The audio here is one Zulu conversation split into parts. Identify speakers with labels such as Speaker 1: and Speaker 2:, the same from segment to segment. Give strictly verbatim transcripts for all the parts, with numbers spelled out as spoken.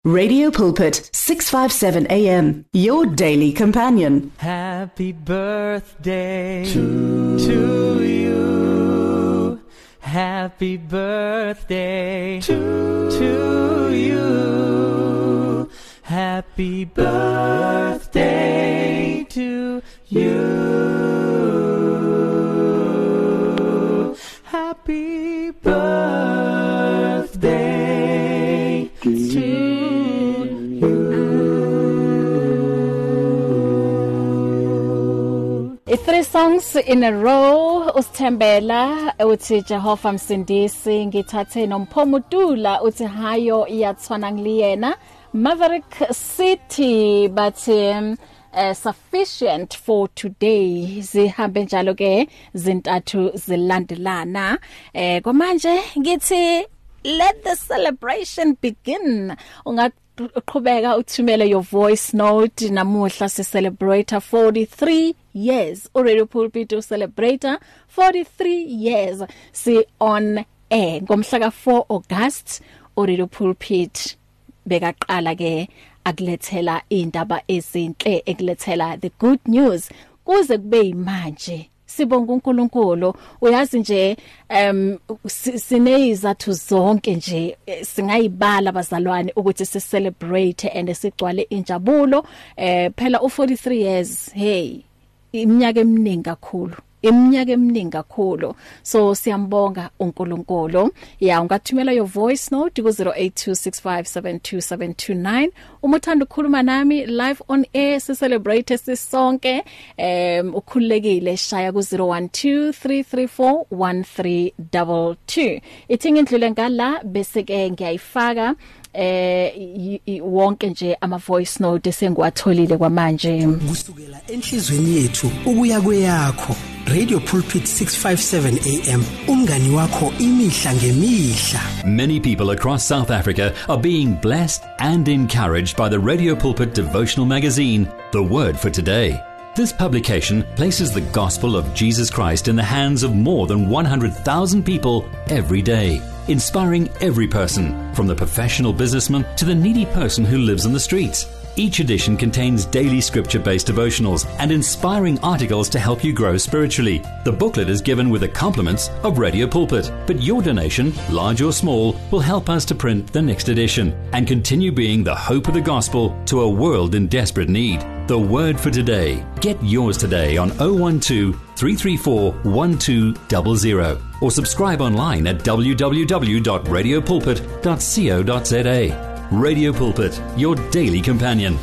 Speaker 1: Radio Pulpit, six fifty-seven A M, your daily companion.
Speaker 2: Happy birthday to, to you. Happy birthday to, to you. Happy birthday to you. Happy birthday to you.
Speaker 3: Three songs in a row. Usithembela uthi Jehova msindisi, ngithathe noMphomudula uthi hayo iyathwana ngiliyena. Maverick City but um, uh, sufficient for today. Zihambe njalo ke zintathu zilandelana. Eh kwamanje ngithi let the celebration begin. Unga Qhubeka uthumele your voice note. Namuhla si celebrate forty-three years. Radio Pulpit to celebrate forty-three years. Si on air ngomhla ka four August Radio Pulpit bekaqala ke akulethela indaba ezinhle, ekulethela the good news kuze kube manje. Sibonga uNkulunkulu. Uyazi nje um sinezathu zonke nje singayibala bazalwane ukuthi si celebrate and sigcwale injabulo. Eh phela u forty-three years, hey, iminyaka eminingi kakhulu. Iminyaka eminingi kakhulu. So siyambonga uNkulunkulu. Ya ungathumela your voice note ku zero eight two six five seven two seven two nine. Umuthanda ukukhuluma nami live on air si celebrate sisonke. Um ukhulekile shaya ku zero one two three three four one three two two. Ithi ngindlule ngala bese ke ngiyayifaka eh wonke nje ama voice note esengwatholile kwamanje.
Speaker 4: Kusukela enhlizweni yethu ukuya kweyakho. Radio Pulpit six fifty-seven A M, umngani wakho imihla ngemihla.
Speaker 5: Many people across South Africa are being blessed and encouraged by the Radio Pulpit devotional magazine, The Word for Today. This publication places the gospel of Jesus Christ in the hands of more than one hundred thousand people every day, inspiring every person, from the professional businessman to the needy person who lives on the streets. Each edition contains daily scripture-based devotionals and inspiring articles to help you grow spiritually. The booklet is given with the compliments of Radio Pulpit, but your donation, large or small, will help us to print the next edition and continue being the hope of the gospel to a world in desperate need. The Word for Today. Get yours today on oh one two three three four one two zero zero or subscribe online at w w w dot radio pulpit dot co dot z a. Radio Pulpit, your daily companion.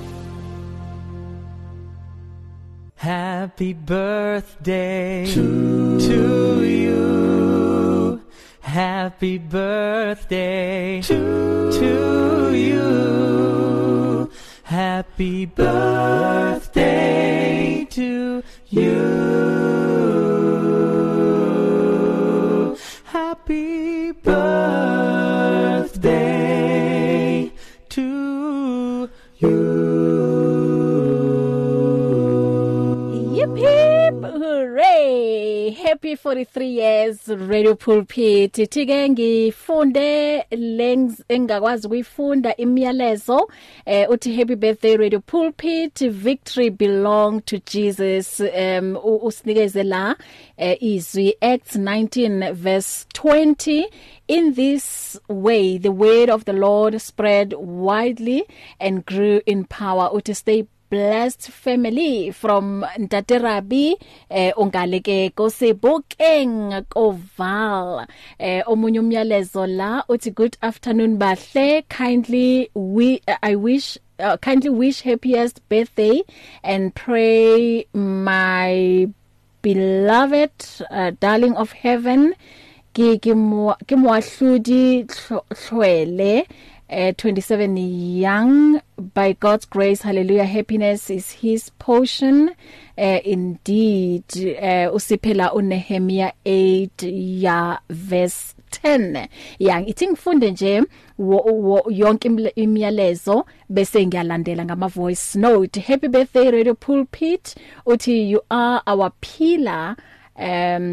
Speaker 2: Happy birthday to, to you. Happy birthday to, to you. Happy birthday to you. Happy birthday.
Speaker 3: Happy forty-three years Radio Pulpit. Thike ngifunde lengs engakwazi ukuyifunda imiyalezo. Eh uthi happy birthday Radio Pulpit. Victory belong to Jesus. Um usinikeze la eh, izwi Acts nineteen verse twenty. In this way the word of the Lord spread widely and grew in power. Uthi stay blessed family from Ntaterabi eh ungaleke kosebokeng koval. Eh omunye umyalezo la uthi good afternoon bahle, kindly we uh, I wish uh, kindly wish happiest birthday and pray my beloved uh, darling of heaven ke ke mo ke mo ahludi hlwele. Uh, twenty-seven young, by God's grace, hallelujah, happiness is his portion. Uh, indeed, uh, usiphela uNehemiah eight ya verse ten. Yang ithi ngifunde nje yonke imiyalezo bese ngiyalandela ngama voice note. Happy birthday Radio Pulpit. Uthi you are our pillar. Um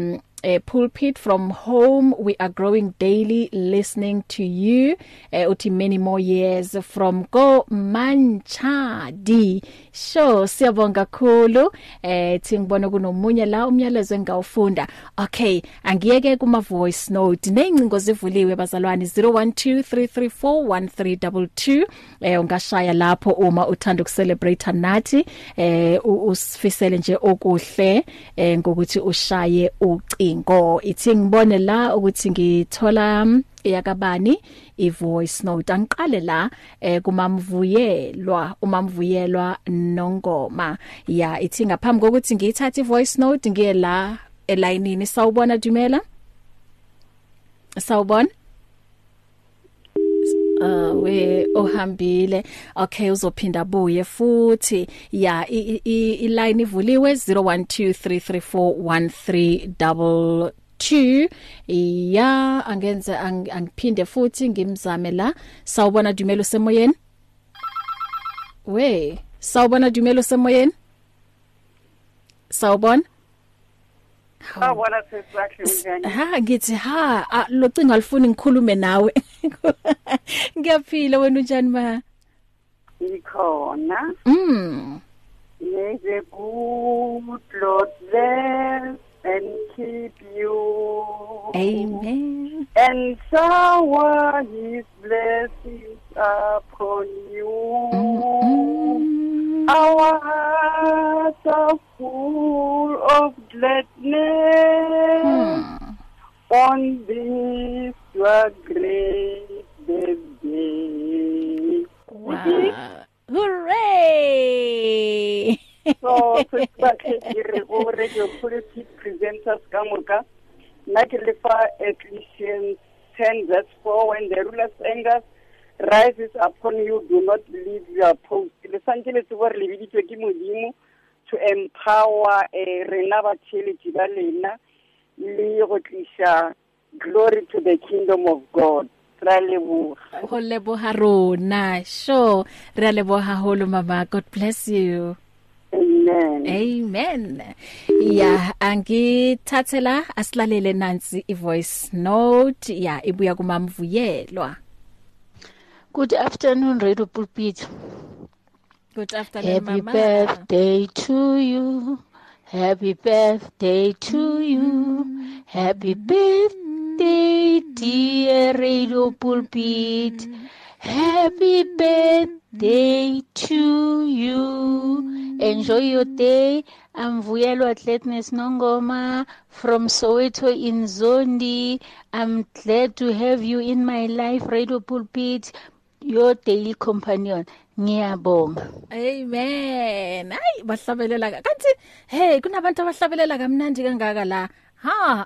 Speaker 3: uh, pulpit from home. We are growing daily listening to you. Uh, uthi many more years from Go Manchadi. Sure, siyabonga kakhulu. Eh thingibona kunomunye la umyalezo engawufunda. Okay, angiyeke kuma voice note. Neyincingo zivuliwe bazalwane zero one two three three four one three two two. Eh ungashaya lapho uma uthanda ukucelebrate nathi. Eh usifisele nje okuhle eh ngokuthi ushaye ucingo. Ithi ngibone la ukuthi ngithola yakabani ivoice note. Angiqale la eh kumamvuyelwa umamvuyelwa Nongoma. Ya ithi ngaphambi kokuthi ngiyithathe ivoice note ngiye la elayinini. Sawubona Dumela? Sawubona? Uh we ohambile. Okay, uzophinda buye futhi. Ya i line ivuliwe zero one two three three four one three two two. Ya angenza ang, angiphinde futhi ngimzame la. Sawubona Dumelo semoyeni? We, sawubona Dumelo semoyeni? Sawubona?
Speaker 6: Sawubona sesakhe njani?
Speaker 3: Ha ngithi ha lo cinga alifuni ngikhulume nawe. Ngiyaphila wena unjani ma?
Speaker 6: Ikhona.
Speaker 3: Mm.
Speaker 6: May the good Lord bless and keep you.
Speaker 3: Amen.
Speaker 6: And shower his blessings upon you.
Speaker 3: Mm-hmm.
Speaker 6: Our hearts are full of gladness
Speaker 3: Mm.
Speaker 6: on this your great birthday.
Speaker 3: Wow. Hooray!
Speaker 6: So, so radio politics presenters Kamuka, Nakilifa Ecclesians ten verse four, when the ruler's anger rises upon you, do not leave your post. The Sanjele to work to empower a renovability balena, glory to the kingdom of God.
Speaker 3: Holebo harona, sure. Relebo haholo mama. God bless you.
Speaker 6: Amen.
Speaker 3: Amen. Yeah, angithathela asilalele nansi ivoice note. Yeah, ibuya kumamvuyelwa.
Speaker 7: Good afternoon, Radio Pulpit.
Speaker 3: Good afternoon,
Speaker 7: Happy
Speaker 3: mama.
Speaker 7: birthday to you. Happy birthday to you. Happy birthday, dear Radio Pulpit. Happy birthday to you. Enjoy your day. I'm Vuyelwa Atletnes Nongoma from Soweto in Zondi. I'm glad to have you in my life, Radio Pulpit, your daily companion. Ngiyabonga.
Speaker 3: Amen. Hayi bahlabelela kanti hey kunabantu abahlabelela kamnandi kangaka la. Ha.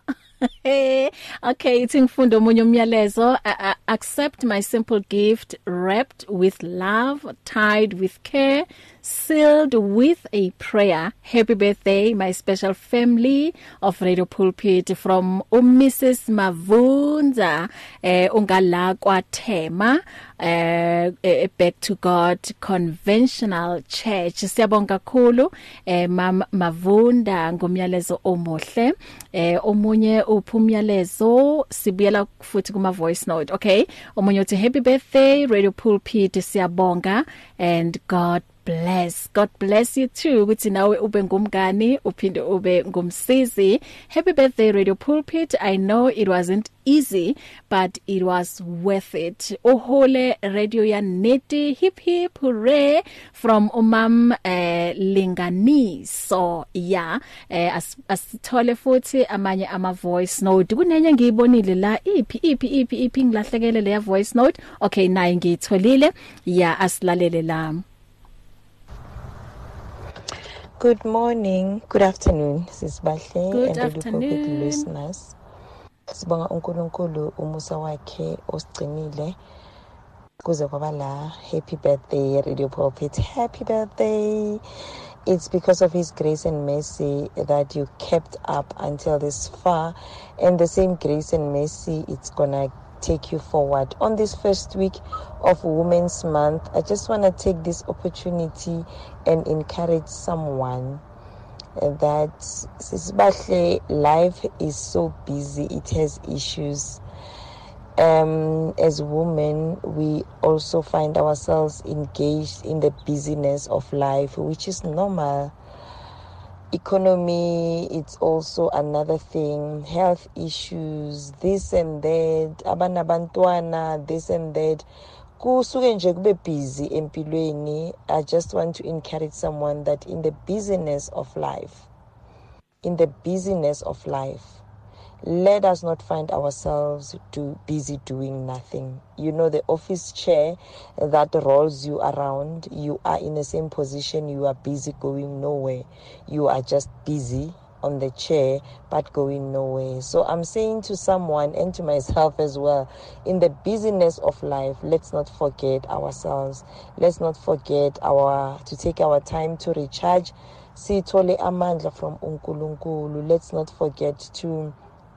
Speaker 3: Okay, ithi ngifunda omunye umyalezo. uh, uh, accept my simple gift wrapped with love, tied with care, sealed with a prayer. Happy birthday my special family of Radio Pulpit from um, Missus Mavunza eh ungala kwaThema eh, eh Back to God Conventional Church. Siyabonga kakhulu eh Mam Mavunda ngomyalezo omuhle. Eh omunye uphumyalezo sibuyela futhi kuma voice note. Okay, omunye uthi happy birthday Radio Pulpit, siyabonga and God bless. God bless you too. Ukuthi nawe ube ngumngani uphinde ube ngumsizi. Happy birthday Radio Pulpit. I know it wasn't easy, but it was worth it. Ohole radio ya neti, hip hip hooray from umam eh, Linganiso. Yeah, eh, as asithole futhi amanye ama voice note. Kunenye ngiyibonile la ipi ipi ipi ipi ngilahlekele le voice note. Okay, nayi ngiyitholile. Yeah, asilalele la.
Speaker 8: Good morning, good afternoon. Sis Bahle
Speaker 3: Good
Speaker 8: and
Speaker 3: afternoon.
Speaker 8: the pulpit listeners. Sibonga uNkulunkulu umusa wakhe osigcinile kuze kwaba la. Happy birthday Radio Pulpit. Happy birthday. It's because of his grace and mercy that you kept up until this far, and the same grace and mercy it's gonna take you forward. On this first week of Women's Month, I just want to take this opportunity and encourage someone. that Sisibahle, life is so busy, it has issues. Um, as women, we also find ourselves engaged in the busyness of life, which is normal. Economy, it's also another thing. Health issues, this and that, abanabantwana, this and that. Kusuke nje kube busy empilweni. I just want to encourage someone that in the busyness of life, in the busyness of life, let us not find ourselves too busy doing nothing. You know, the office chair that rolls you around, you are in the same position, you are busy going nowhere. You are just busy on the chair, but going nowhere. So I'm saying to someone and to myself as well, in the busyness of life, let's not forget ourselves. Let's not forget our to take our time to recharge. Sithole amandla from uNkulunkulu. Let's not forget to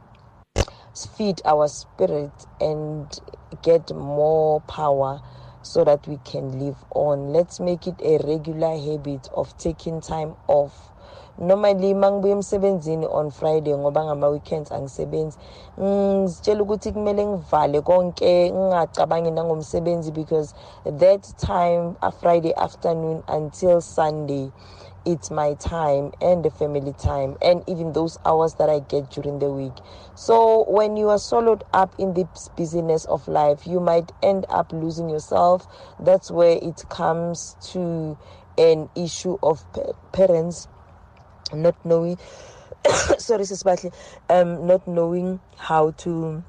Speaker 8: feed our spirit and get more power so that we can live on. Let's make it a regular habit of taking time off. Normally mangibuya emsebenzini on Friday ngoba ngama weekends angisebenzi, ngitshela ukuthi kumele ngivale konke ngingacabangi nangomsebenzi, because that time a Friday afternoon until Sunday, it's my time and the family time, and even those hours that I get during the week. So when you are swallowed up in the busyness of life, you might end up losing yourself. That's where it comes to an issue of pa- parents not knowing sorry Sisbahle, um not knowing how to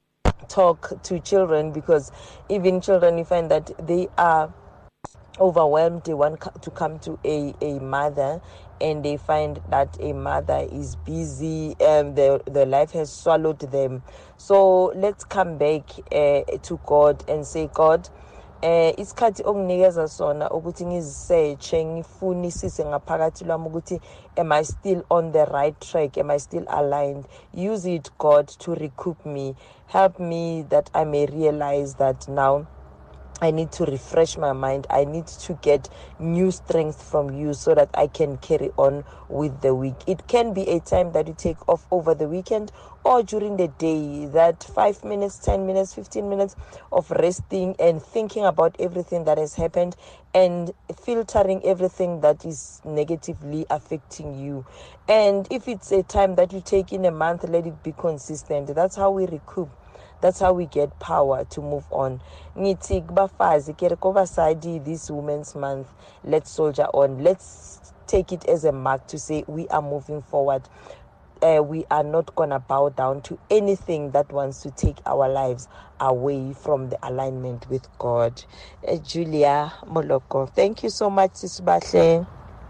Speaker 8: talk to children, because even children, you find that they are overwhelmed. They want to come to a, a mother, and they find that a mother is busy, and the, the life has swallowed them. So let's come back uh, to God and say, God, eh isikhathi onginikeza sona ukuthi ngizisearche ngifunisise ngaphakathi lami ukuthi am I still on the right track, am I still aligned? Use it, God, to recoup me. Help me that I may realize that now I need to refresh my mind. I need to get new strength from you so that I can carry on with the week. It can be a time that you take off over the weekend or during the day, that five minutes, ten minutes, fifteen minutes of resting and thinking about everything that has happened and filtering everything that is negatively affecting you. And if it's a time that you take in a month, let it be consistent. That's how we recoup. That's how we get power to move on. Ngithi kubafazi ke rekobasadi this Women's Month, let's soldier on. Let's take it as a mark to say we are moving forward. Uh, we are not going to bow down to anything that wants to take our lives away from the alignment with God. Uh, Julia Moloko, thank you so much, Sisibahle.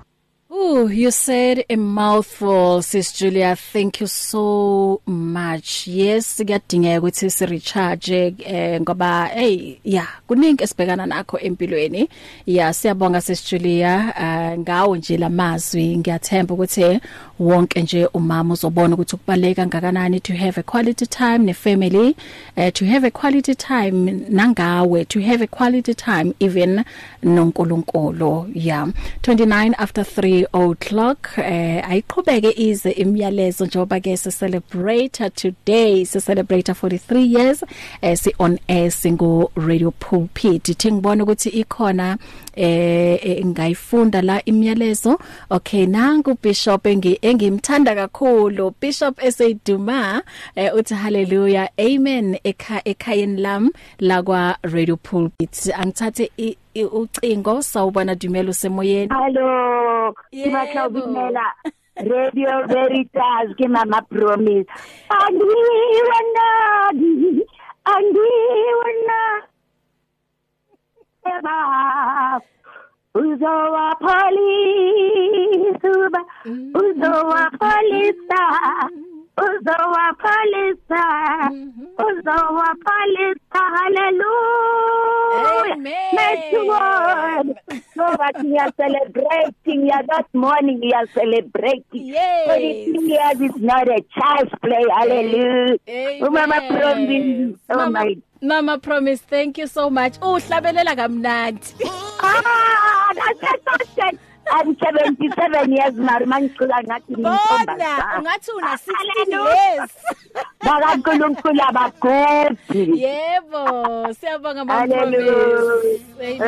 Speaker 3: Ooh, you said a mouthful, Sis Julia. Thank you so much. Yes, kuyadingeka ukuthi si recharge eh ngoba hey yeah, kuningi esibhekana nakho empilweni. Yeah, siyabonga Sis Julia. Uh, ngawo nje lamazwi ngiyathemba ukuthi wonke nje umama uzobona ukuthi kubaleka ngakanani to have a quality time ne family, uh, to have a quality time nangawe, to have a quality time even noNkulunkulu. Yeah, twenty-nine after three o'clock. eh ayiqhubeke ize imiyalezo njoba ke se celebrate today, se celebrate forty-three years eh si on air single Radio Pulpit. Thingibona ukuthi ikhona eh ngayifunda la imiyalezo. Okay, nangu Bishop engi engimthanda kakhulu, Bishop Eseduma, eh uthi hallelujah amen ekha ekhayeni lam la kwa Radio Pulpit. Angithathe ucingo sawubona Dumelo semoyeni.
Speaker 9: Hello, Sibatla Dumela. Radio Veritas ke Mama Promise. Andi wana andi wana eba uzowa police uba uzowa police uzowa police uzowa police. Hallelujah. Amen. So that we are celebrating, yeah, that morning we are celebrating.
Speaker 3: Yes.
Speaker 9: forty-three years is not a child's play. Hallelujah.
Speaker 3: Amen.
Speaker 9: Mama Promise. Oh
Speaker 3: Mama,
Speaker 9: my.
Speaker 3: Mama Promise, thank you so much. Oh, hlabelela kamnandi.
Speaker 9: Ah, that's so sad. I'm seventy-seven years mari mangicula ngathi
Speaker 3: Bona ungathi una sixteen years.
Speaker 9: bakaNkulunkulu abagodi.
Speaker 3: Yebo, siyabonga mama.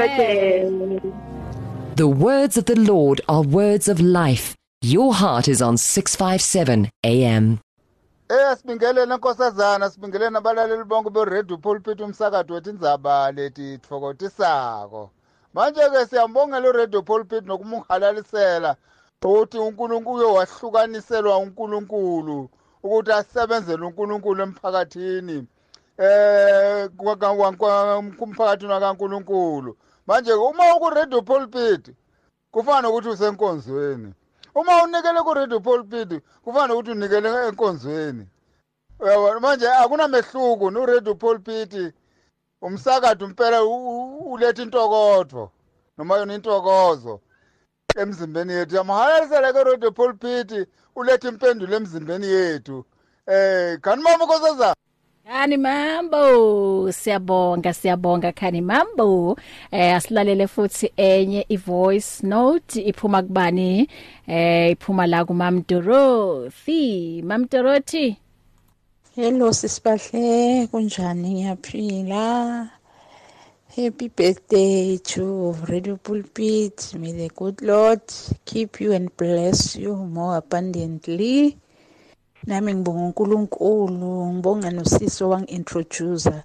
Speaker 3: Amen.
Speaker 10: The words of the Lord are words of life. Your heart is on six fifty-seven A M.
Speaker 11: Eh sibingelele nkosazana sibingelele abalaleli bonke be Radio Pulpit umsakazo wethi indzaba lethi tfokotisako. Manje ke siyambonga lo Radio Pulpit nokumhalalisela ukuthi uNkulunkulu wahlukaniselwa uNkulunkulu ukuthi asebenzele uNkulunkulu emphakathini eh kumphakathi kaNkulunkulu. Manje uma uku Radio Pulpit kufana ukuthi usenkonzweni. Uma unikele ku Radio Pulpit kufana ukuthi unikele enkonzweni. Manje akunamehluko no Radio Pulpit umsakazo impela uletha intokotho noma yona intokozo emzimbeni yethu. Yamahalisela ke Radio Pulpit uletha impendulo emzimbeni yethu. Eh kanti mama nkosazana
Speaker 3: Khani mambo, siyabonga siyabonga khani mambo. Eh asilalele futhi enye ivoice note iphuma kubani? Eh iphuma la ku Mam Dorothy. Mam Dorothy.
Speaker 7: Hello sisibahle, kunjani ngiyaphila? Happy birthday to Radio Pulpit. May the good Lord keep you and bless you more abundantly. Nami ngibonga uNkulunkulu, ngibonga noSiso wangintroducer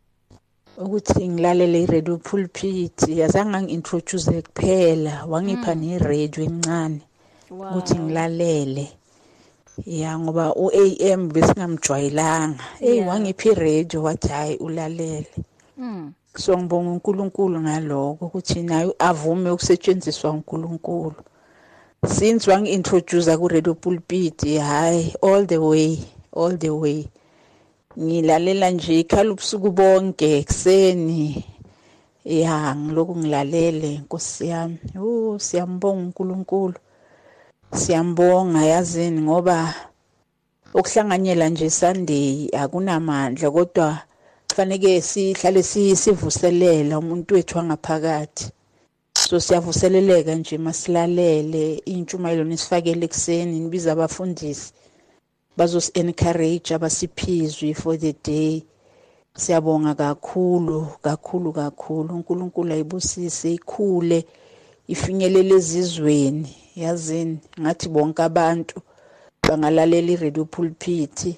Speaker 7: ukuthi ngilalele iRadio Pulpit. Yazange ngintroduce kuphela, wangipha neRadio encane ukuthi ngilalele. Ya ngoba uA M besingamjwayelanga. Eh wangipha iRadio wathi hayi ulalele. Mm. So ngibonga uNkulunkulu ngaloko ukuthi nayo avume ukusetshenziswa uNkulunkulu. Since wang introducer ku Radio Pulpit hayi all the way all the way ngilalela nje ikhala ubusuku bonke ekseni ya ngiloku ngilalele Nkosi yami. Oh siyambonga uNkulunkulu, siyambonga yazini ngoba ukuhlanganyela nje Sunday akunamandla kodwa kufanele sihlale sivuselela umuntu wethu wangaphakathi. So siyavuseleleka nje masilalele intshumayelo nisifakele ekseni nibiza abafundisi bazos encourage abasiphizwe for the day. Siyabonga kakhulu kakhulu kakhulu uNkulunkulu ayibusise ikhule ifinyelele ezizweni yazini ngathi bonke abantu bangalalela iRadio Pulpit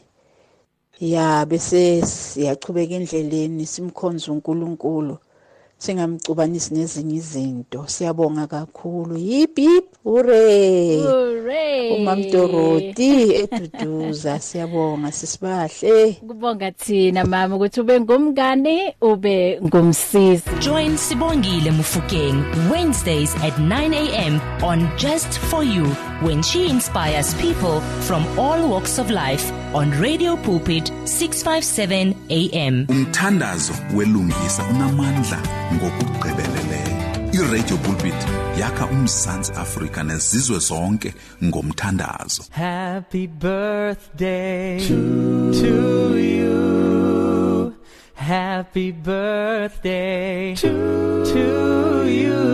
Speaker 7: ya bese siyachubeka endleleni simkhonza uNkulunkulu singamcubanisi nezinye izinto. Siyabonga kakhulu. Yip yip hooray.
Speaker 3: Hooray.
Speaker 7: uMam Dorothy eduduza siyabonga sisibahle.
Speaker 3: Kubonga thina mama ukuthi ube ngumngane ube ngumsizi.
Speaker 12: Join Sibongile Mufokeng Wednesdays at nine A M on Just For You when she inspires people from all walks of life on Radio Pulpit six fifty-seven A M.
Speaker 13: Umthandazo welungisa unamandla ngokugqibeleleyo. iRadio Pulpit yakha uMzantsi Afrika nezizwe zonke ngomthandazo.
Speaker 2: Happy birthday to, to you. Happy birthday to, to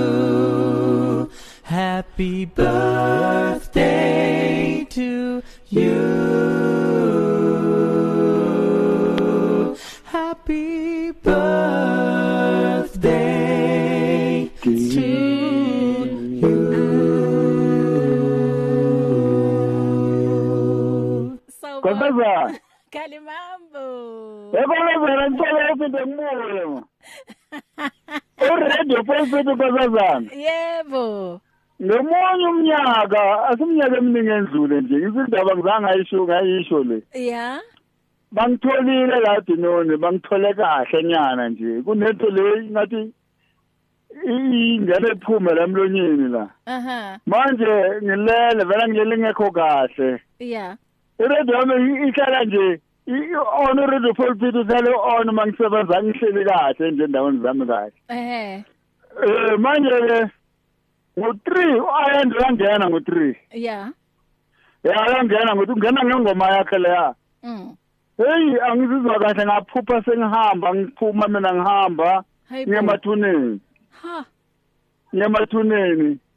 Speaker 2: you. Happy birthday to you. Happy birthday to you.
Speaker 3: So
Speaker 11: Kosaza
Speaker 3: Kalimambo.
Speaker 11: Eba ngizela ngicela ukuthi ngimuye. iRadio Pulpit Kosaza.
Speaker 3: Yebo.
Speaker 11: Nomunye umnyaka asiminyaka eminingi endlule nje izindaba ngizange ayisho ngayisho le.
Speaker 3: Yeah.
Speaker 11: Bangitholile la dinone bangithole kahle nyana nje kunento le ngathi ingane iphume la emlonyeni la.
Speaker 3: Aha.
Speaker 11: Manje ngilele vela ngilele ngekho kahle.
Speaker 3: Yeah.
Speaker 11: iRadio yami ihlala nje on iRadio Pulpit uhlale on mangisebenza ngihleli kahle nje endaweni zami kahle.
Speaker 3: Eh.
Speaker 11: Eh manje ke ngo three ayendla ngena ngo three.
Speaker 3: Yeah.
Speaker 11: Ya ayangena ngokuthi ungena ngengoma yakhe leya.
Speaker 3: Mm.
Speaker 11: Hey angizizwa kahle ngaphupha sengihamba ngiphuma mina ngihamba ngemathuneni.
Speaker 3: Ha.
Speaker 11: Ngemathuneni.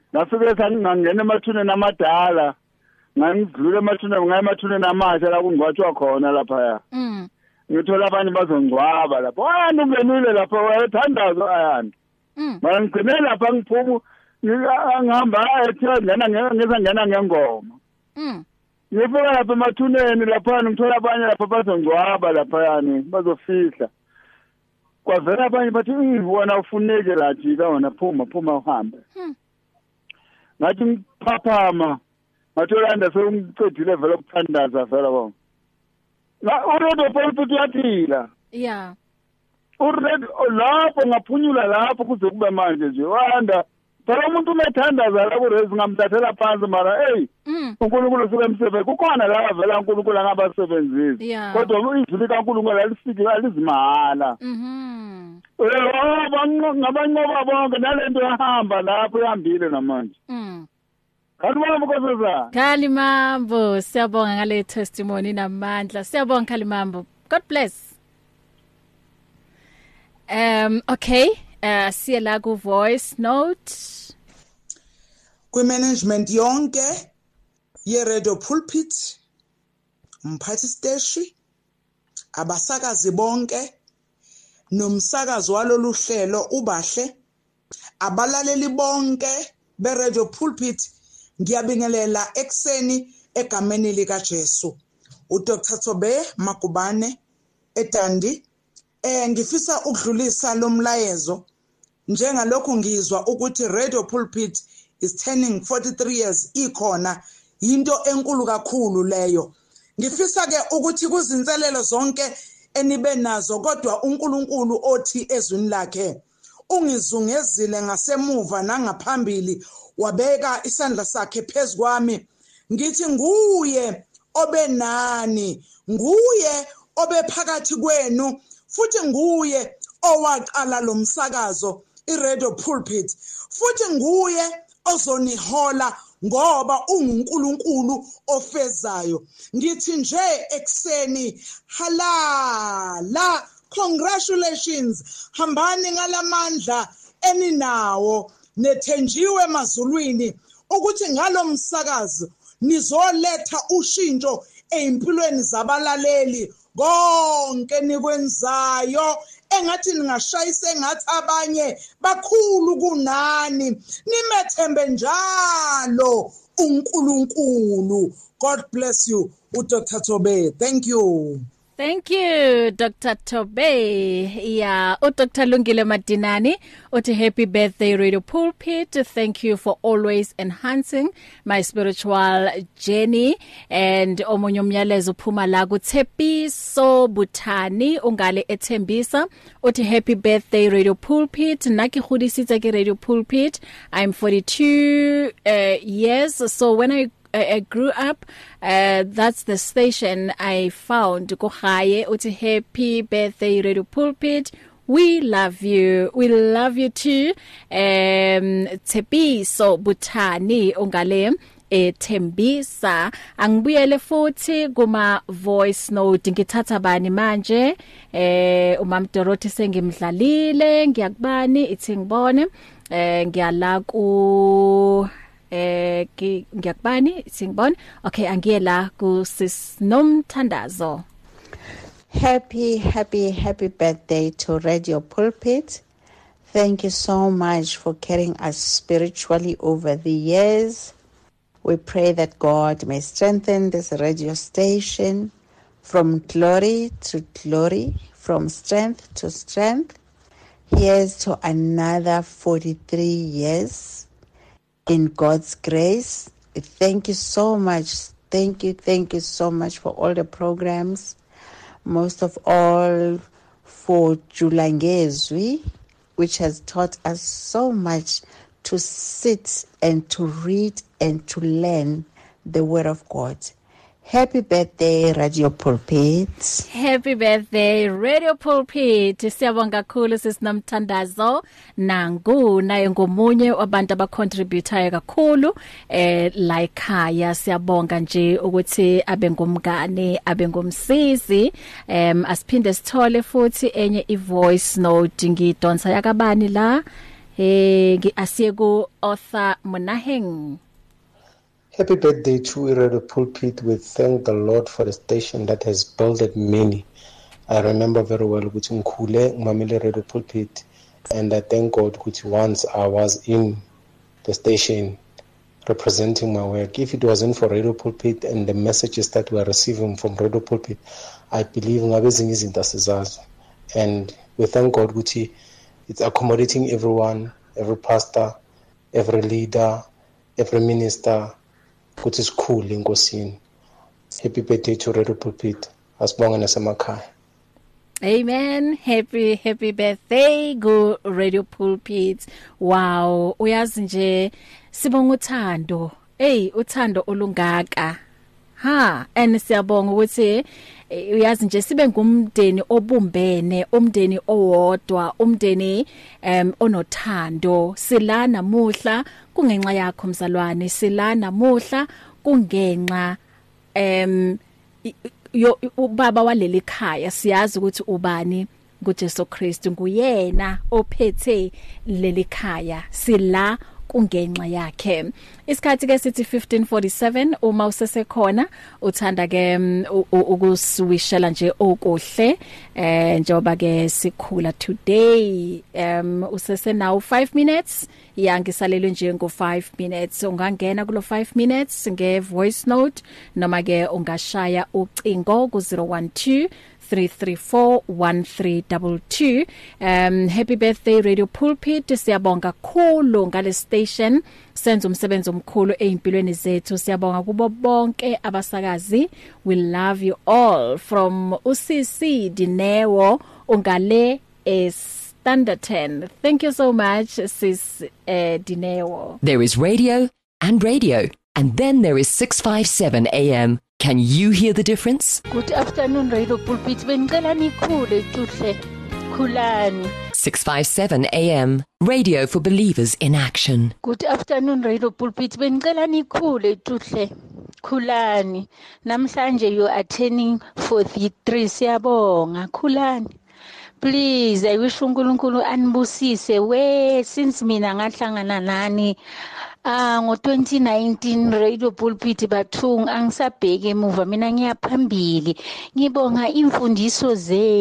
Speaker 11: ngafike sangingena emathuneni amadala ngangidlule emathuneni ngaya emathuneni amasha la kungcwatshwa khona lapha
Speaker 3: mm
Speaker 11: ngithola abanye bazongcwaba lapho ayani ungenile lapho wayethandazo ayani
Speaker 3: mm
Speaker 11: mara ngigcine lapha ngiphuma ngihamba ethe ngena ngeza ngena ngengoma
Speaker 3: mm
Speaker 11: ngifika lapha emathuneni lapha ngithola abanye lapha bazongcwaba lapha yani bazofihla kwavela abanye bathi wona ufuneke la jika wona phuma phuma uhambe ngathi ngiphaphama ngathola nda sengicedile vele ukuthandaza vele bonke la uredo pulpit yaphila
Speaker 3: yeah
Speaker 11: uredo lapho ngaphunyula lapho kuze kube manje nje wanda phela umuntu umethandaza la kurezi ngamthathela phansi mara hey uNkulunkulu usemsebenzi kukhona la vela uNkulunkulu angabasebenzisi kodwa izwi kaNkulunkulu alisiki alizimhala
Speaker 3: mhm
Speaker 11: eh ngabanqoba bonke nalento yahamba lapho ihambile namanje
Speaker 3: mhm
Speaker 11: Khalimambo Nkosazana
Speaker 3: Khalimambo siyabonga ngale testimony namandla siyabonga Khalimambo God bless um okay uh siya la ku voice note
Speaker 14: kwi management yonke ye Radio Pulpit umphathi steshi abasakazi bonke nomsakazi walolu hlelo ubahle abalaleli bonke be Radio Pulpit ngiyabingelela ekseni egameni lika Jesu uDr Thobe Makubane eTandi eh ngifisa ukudlulisa lo mlayezo njengalokho ngizwa ukuthi Radio Pulpit is turning forty-three years ikhona into enkulu kakhulu leyo ngifisa ke ukuthi kuzinselelo zonke enibe nazo kodwa uNkulunkulu othi ezwini lakhe ungizungezile ngasemuva nangaphambili wabeka isandla sakhe phezukwami ngithi nguye obenani nguye obephakathi kwenu futhi nguye owaqala lo msakazo iRadio Pulpit futhi nguye ozonihola ngoba unguNkulunkulu ofezayo ngithi nje ekseni halala congratulations hambani ngalamandla eninawo nethenjiwe emazulwini ukuthi ngalomsakazo nizoletha ushintsho empilweni zabalaleli konke nikwenzayo engathi ningashayisa engathi abanye bakhulu kunani nimethembe njalo uNkulunkulu. God bless you uDr Thobe. Thank you.
Speaker 3: Thank you, Doctor Thobe. Yeah, oh, Doctor Lungile Madinani, uti happy birthday Radio Pulpit. Thank you for always enhancing my spiritual journey. And omunye umyalezo phuma la kuThepiso Butani ungale eThembisa. Uti happy birthday Radio Pulpit. Naki khudisitse ke Radio Pulpit. I'm forty-two uh, years. So when I I, I grew up, uh, that's the station I found. Kohaye, uti happy birthday Radio Pulpit. We love you. We love you too. Um, Tepiso Butani ungale e Thembisa. Angibuyele futhi kuma voice note ngithatha bani manje. Eh umam Dorothy sengimdlalile, ngiyakubani ithi ngibone. Eh ngiyala ku Eh ngiyakubani singibona okay angiye la ku sis Nomthandazo.
Speaker 7: Happy happy happy birthday to Radio Pulpit. Thank you so much for carrying us spiritually over the years. We pray that God may strengthen this radio station from glory to glory, from strength to strength. Here's to another forty-three years. In God's grace, thank you so much. Thank you, thank you so much for all the programs. Most of all for Julangezwi, which has taught us so much to sit and to read and to learn the Word of God. Happy birthday, Radio Pulpit.
Speaker 3: Happy birthday, Radio Pulpit. Siyabonga kakhulu sisinamthandazo nangu naye ngomunye wabantu abacontribute kakhulu eh la ekhaya. Siyabonga nje ukuthi abe ngumngane, abe ngumsizi. Em asiphinde sithole futhi enye ivoice note ngidonsa yakabani la. eh asiye ku Arthur Monaheng.
Speaker 15: Happy birthday to Radio Pulpit. We thank the Lord for the station that has builded many. I remember very well ukuthi ngikhule ngimamele Radio Pulpit, and I thank God ukuthi once I was in the station representing my work. If it wasn't for Radio Pulpit and the messages that we are receiving from Radio Pulpit, I believe ngabe ezinye izinto asizazi. And we thank God ukuthi it's accommodating everyone, every pastor, every leader, every minister, ukuthi sikhulu enkosini. Happy birthday to Radio Pulpit. Asibonga nasemakhaya.
Speaker 3: Amen. Happy happy birthday go Radio Pulpit. Wow, uyazi nje sibonga uthando. Hey, uthando olungaka. Ha, and siyabonga ukuthi uyazi nje sibe ngumndeni obumbene, umndeni owodwa, umndeni em onothando. Sila namuhla kungenxa yakho mzalwane, sila namuhla kungenxa em yo ubaba waleli khaya. Siyazi ukuthi ubani nguJesu Kristu, nguyena ophethe leli khaya, sila kungenxa yakhe. Isikhathi ke sithi fifteen forty-seven. Uma usesekhona uthanda ke ukuswishela nje okuhle eh njoba ke sikhula today um usese now five minutes yangisalelwe nje ngo five minutes. Ungangena kulo five minutes nge voice note noma ke ungashaya ucingo ku zero one two three three four one three two two. Um happy birthday Radio Pulpit. Siyabonga kakhulu ngale station, senza umsebenzi omkhulu ezimpilweni zethu. Siyabonga kubo bonke abasakazi. We love you all from U C C Dinewo ungale is Standerton. Thank you so much sis uh, Dinewo.
Speaker 10: There is radio and radio, and then there is six fifty-seven A M. Can you hear the difference?
Speaker 16: Good afternoon, Radio Pulpit. Bengicela nikhule tuhle. Khulani.
Speaker 10: six fifty-seven A M. Radio for believers in action.
Speaker 16: Good afternoon, Radio Pulpit. Bengicela nikhule tuhle. Khulani. Namhlanje you are turning forty-three. Siyabonga. Khulani. Please, I wish uNkulunkulu anibusise we since mina ngahlangana nani Ah ngo twenty nineteen Radio Pulpit bathung angisabheke emuva, mina ngiyaphambili. Ngibonga imfundiso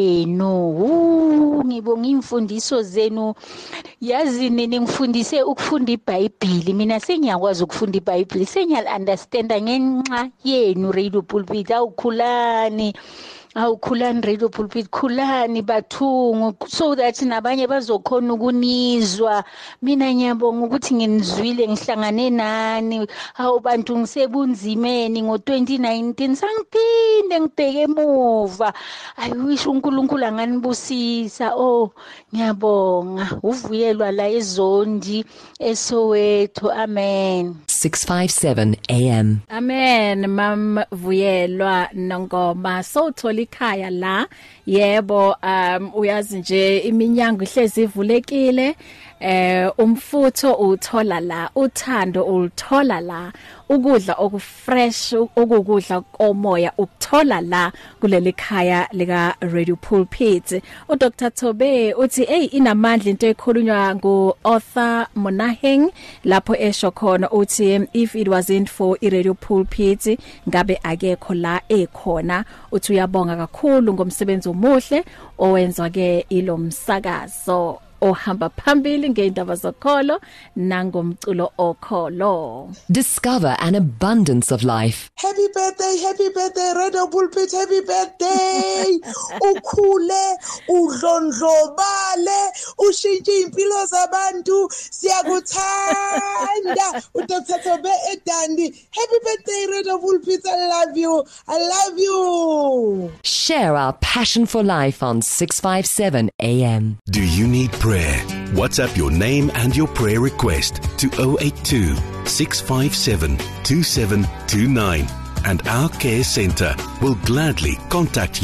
Speaker 16: zenu. Ngibonga imfundiso zenu. Yazi nini ngifundise ukufunda iBhayibheli. Mina sengiyakwazi ukufunda iBhayibheli. Sengiyal understand ngenxa yenu Radio Pulpit. Awukhulani. Awukhulani Radio Pulpit, khulani bathungu so that nabanye bazokhona ukunizwa. Mina ngiyabonga ukuthi nginizwile ngihlangane nani. Hawu bantu ngisebunzimeni ngo twenty nineteen sangiphinde ngibheke emuva. I wish uNkulunkulu anganibusisa. Oh ngiyabonga. Uvuyelwa la ezondi eSoweto. Amen.
Speaker 10: six fifty-seven A M.
Speaker 3: Amen. Mam Vuyelwa Nongoma. So likhaya la yebo um uyazi nje iminyango ihlezi ivulekile eh umfutho uthola la, uthando ulithola la, ukudla okufresh okukudla komoya ukuthola la kuleli khaya lika Radio Pulpit. U Doctor Tobe uthi hey inamandla into ekhulunywa ngo Arthur Monaheng lapho esho khona uthi if it wasn't for iRadio Pulpit ngabe akekho la ekhona. Uthi uyabonga kakhulu ngomsebenzi omuhle owenzwa ke ilomsakazo ohamba phambili ngeindaba zokholo nangomculo okholo.
Speaker 10: Discover an abundance of life.
Speaker 14: Happy birthday, happy birthday Radio Pulpit, happy birthday. Ukhule, udlondlobale, ushintshe impilo zabantu. Siyakuthanda. Udoctor Tobe Edandi. Happy birthday Radio Pulpit. I love you. I love you.
Speaker 10: Share our passion for life on six fifty-seven A M.
Speaker 17: Do you need prayer? WhatsApp your name and your prayer request to zero eight two, six five seven, two seven two nine and our care center will gladly contact you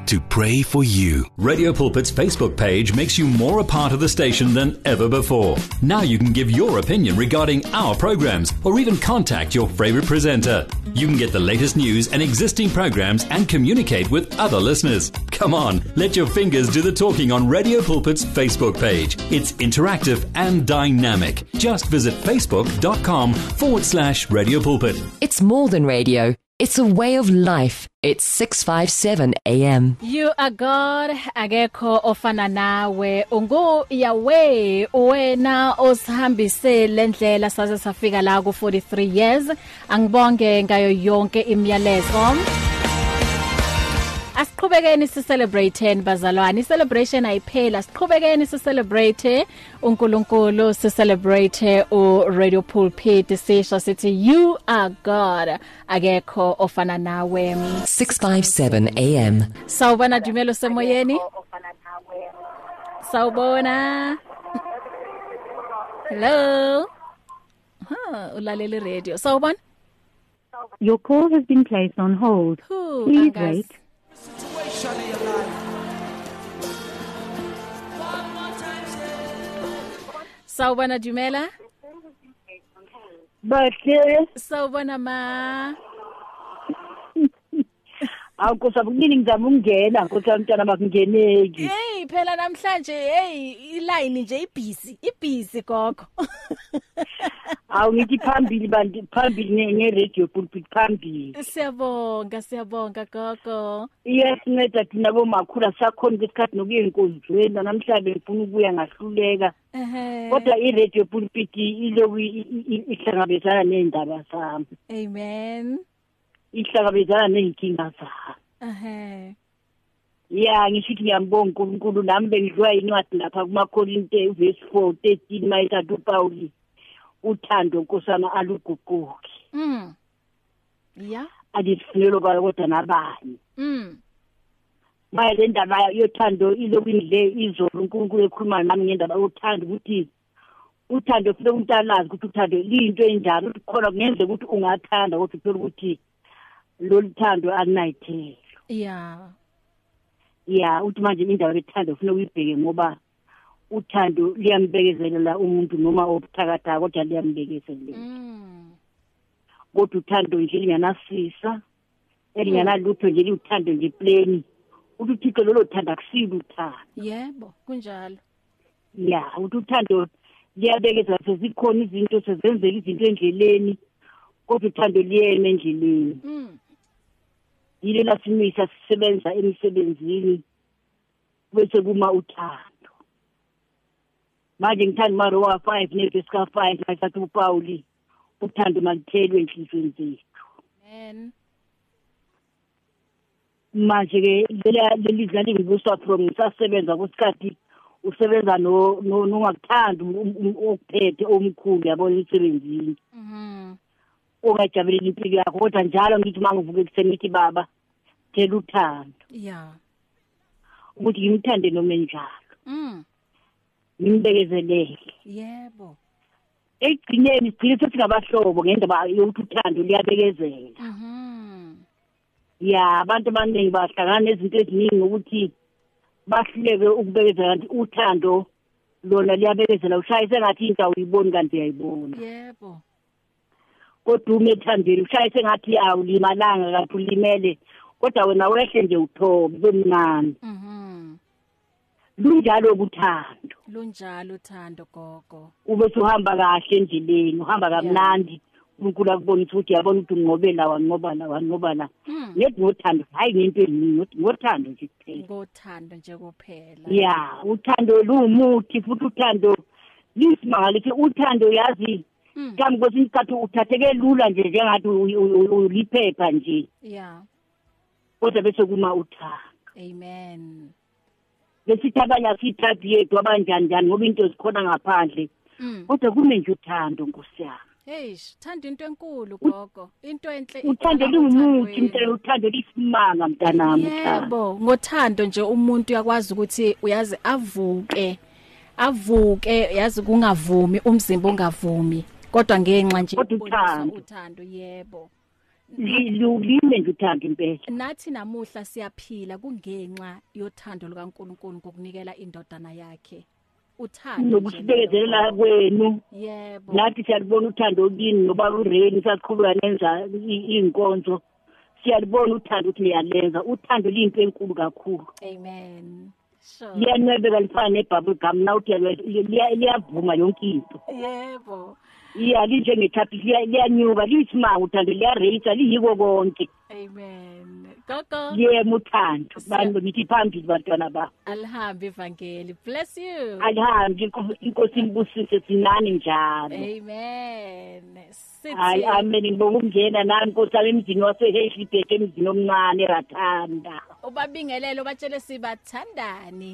Speaker 17: to pray for you.
Speaker 5: Radio Pulpit's Facebook page makes you more a part of the station than ever before. Now you can give your opinion regarding our programs or even contact your favorite presenter. You can get the latest news and existing programs and communicate with other listeners. Come on, let your fingers do the talking on Radio Pulpit's Facebook page. It's interactive and dynamic. Just visit facebook.com forward slash Radio Pulpit.
Speaker 10: It's more than radio. It's a way of life. It's six fifty-seven A M.
Speaker 3: You are God, akekho ofana nawe. Ungu Yahweh, wena osihambise lendlela saze safika la ku forty-three years. Angibonge ngayo yonke imiyalezo. Asiqhubekeni si celebrate bazalwane. Celebration ayiphela. Siqhubekeni si celebrate uNkulunkulu, si celebrate u Radio Pulpit sisho sithi you are God, akekho ofana nawe.
Speaker 10: six fifty-seven A M.
Speaker 3: Sawubona Dumelo semoyeni? Sawubona. Hello. Ha, ulalele radio. Sawubona?
Speaker 18: Your call has been placed on hold.
Speaker 3: Ooh,
Speaker 18: Please
Speaker 3: angazi.
Speaker 18: wait.
Speaker 3: Sawubona Dumela?
Speaker 9: Bahle.
Speaker 3: Sawubona ma.
Speaker 9: Awukusabukini ngizama ukungena nkosi umntana bakungeneki.
Speaker 3: Hey phela namhlanje hey iline nje ibusy ibusy gogo.
Speaker 9: Awu ngithi phambili bantu phambili nge Radio Pulpit phambili.
Speaker 3: Siyabonga siyabonga gogo.
Speaker 9: Yes nceda thina bomakhulu sakhona isikhathi nokuye inkonzweni namhlanje ngifuna ukuya ngahluleka.
Speaker 3: Ehe.
Speaker 9: Kodwa i Radio Pulpit iloku ihlangabezana nendaba zami.
Speaker 3: Amen.
Speaker 9: Ihlangabezana nenkinga zami.
Speaker 3: Ehe.
Speaker 9: Yeah, ngishithi ngiyambonga uNkulunkulu nami bengidlwa incwadi lapha kumaKorinte verse four thirteen mayithathu Pauli. Uthando nkosana aluguquki.
Speaker 3: Mm. Yeah.
Speaker 9: Adifunelo kodwa nabani.
Speaker 3: Mm.
Speaker 9: Manje le ndaba yothando ilokindle izolo uNkulunkulu ekhuluma nami ngendaba yothando ukuthi uthando kufanele umuntu alazi ukuthi uthando liyinto enjalo ukuthi khona kungenzeka ukuthi ungathanda kodwa uthola ukuthi lo luthando alunayithelo.
Speaker 3: Yeah.
Speaker 9: Yeah, uthi manje indaba yothando kufanele uyibheke ngoba uthando liyambekezelela umuntu noma obuthakatha kodwa liyambekezelela.
Speaker 3: Mm.
Speaker 9: Kodwa uthando nje linganasisa elinganalutho nje uthando nje plain. Uthi uthixo lolo thanda kusile uthando.
Speaker 3: Yebo, kunjalo.
Speaker 9: Yeah, uthi uthando liyabekezela sezikhona izinto sezenzeka izinto endleleni kodwa uthando liyena endleleni.
Speaker 3: Mm.
Speaker 9: Yile lasimisa sisebenza emsebenzini bese kuma uthando. Manje ngithanda maro wa five neverse ka five mayithatha uPauli uthando malithelwe enhlizweni zethu.
Speaker 3: Amen.
Speaker 9: Manje ke lela lelizwe lingibusa from ngisasebenza kusikhathi usebenza no nongakuthanda ukuphethe omkhulu yabona emsebenzini.
Speaker 3: Mhm.
Speaker 9: Ongajabulela impilo yakho kodwa njalo ngithi mangivuke kuseni ngithi baba thela uthando.
Speaker 3: Yeah.
Speaker 9: Ukuthi ngimthande noma enjalo.
Speaker 3: Mm.
Speaker 9: Ngimbekezelele.
Speaker 3: Yebo.
Speaker 9: Egcineni sigcine sesingabahlobo ngendaba yokuthi uthando liyabekezela.
Speaker 3: Mhm.
Speaker 9: Ya abantu abaningi bahlangana nezinto eziningi ukuthi bahluleke ukubekezela kanti uthando lona liyabekezela ushayise ngathi into awuyiboni kanti uyayibona.
Speaker 3: Yebo.
Speaker 9: Kodwa umethandeni ushayise ngathi awulimalanga kanti ulimele kodwa wena wehle nje uthobe bomncane.
Speaker 3: Mhm.
Speaker 9: Lunjalo ubuthando.
Speaker 3: Lunjalo uthando gogo.
Speaker 9: Ube suhamba kahle endleleni uhamba kamnandi uNkulunkulu akubonisa ukuthi yabona ukuthi ungqobela wanqoba la wanqoba la. Nethi ngothando hayi ngento eningi ngothando nje kuphela.
Speaker 3: Ngothando nje kuphela.
Speaker 9: Yeah, uthando lumuthi futhi uthando lisimangalithi uthando yazi kambe kwesinye isikhathi uthatheke lula nje njengathi uliphepha nje.
Speaker 3: Yeah.
Speaker 9: Kodwa bese kuma uthando.
Speaker 3: Amen.
Speaker 9: Besithabanya sithathu yethu abanjani njani ngoba into zikhona ngaphandle. Kodwa kume nje uthando Nkosi yami.
Speaker 3: Hey, thanda into enkulu gogo. Into enhle.
Speaker 9: Uthando lumuthi mntana uthando lisimanga mntanami uthando.
Speaker 3: Yebo, ngothando nje umuntu uyakwazi ukuthi uyazi avuke. Avuke yazi kungavumi umzimba ungavumi. Kodwa ngenxa nje
Speaker 9: uthando.
Speaker 3: Uthando yebo.
Speaker 9: lulime nje uthando impela.
Speaker 3: Nathi namuhla siyaphila kungenxa yothando lukaNkulunkulu ngokunikela indodana yakhe. Uthando
Speaker 9: nokusibekezelela kwenu.
Speaker 3: Yebo.
Speaker 9: Nathi siyalibona uthando kini ngoba ureni sasiqhubeka nenza inkonzo. Siyalibona uthando ukuthi niyalenza. Uthando liyinto enkulu kakhulu.
Speaker 3: Amen. Sure.
Speaker 9: Liyanwebeka lifana nebubble gum na uthi liyavuma yonke into.
Speaker 3: Yebo.
Speaker 9: Yeah, linje ngethapi liyanyuka liyisimanga uthando liyareyisa liyiko konke.
Speaker 3: Amen. Gogo.
Speaker 9: Yebo uthando. Bantu nithi phambili bantwana ba.
Speaker 3: Alihambe ivangeli. Bless you.
Speaker 9: Alihambe inkosi imbusise sinani njalo.
Speaker 3: Amen.
Speaker 9: Hayi amen ngibonga ukungena nami Nkosi yami emzini waseHeshibheke emzini omncane Rathanda.
Speaker 3: Ubabingelele ubatshele sibathandani.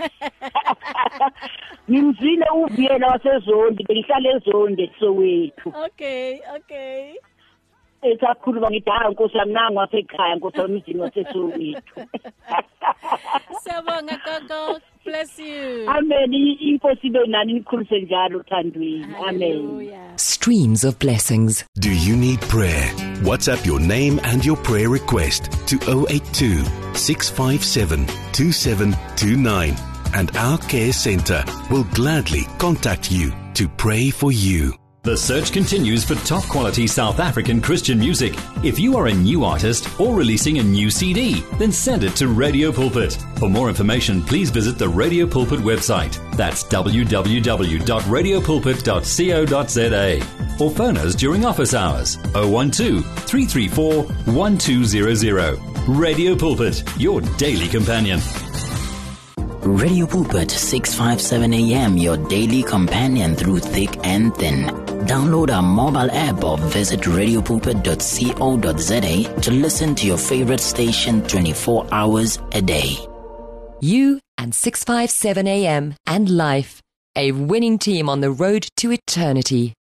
Speaker 9: Ngimzile uviyela waseZondi bengihlala eZondi Soweto.
Speaker 3: Okay, okay.
Speaker 9: Esakhuluma ngithi hayi Nkosi yami nangu wasekhaya Nkosi yami emzini waseSoweto.
Speaker 3: Siyabonga gogo. Bless you.
Speaker 9: Amen. Inkosi ibe nani nikhulise njalo uthandweni. Amen.
Speaker 10: Streams of blessings.
Speaker 17: Do you need prayer? WhatsApp your name and your prayer request to zero eight two, six five seven, two seven two nine and our care centre will gladly contact you to pray for you.
Speaker 5: The search continues for top quality South African Christian music. If you are a new artist or releasing a new C D, then send it to Radio Pulpit. For more information, please visit the Radio Pulpit website. That's w w w dot radio pulpit dot co dot z a. Or phone us during office hours zero one two, three three four, one two zero zero. Radio Pulpit, your daily companion.
Speaker 19: Radio Pulpit six fifty-seven A M, your daily companion through thick and thin. Download our mobile app or visit radio pulpit dot co dot z a to listen to your favorite station twenty-four hours a day.
Speaker 10: You and six fifty-seven A M and life, a winning team on the road to eternity.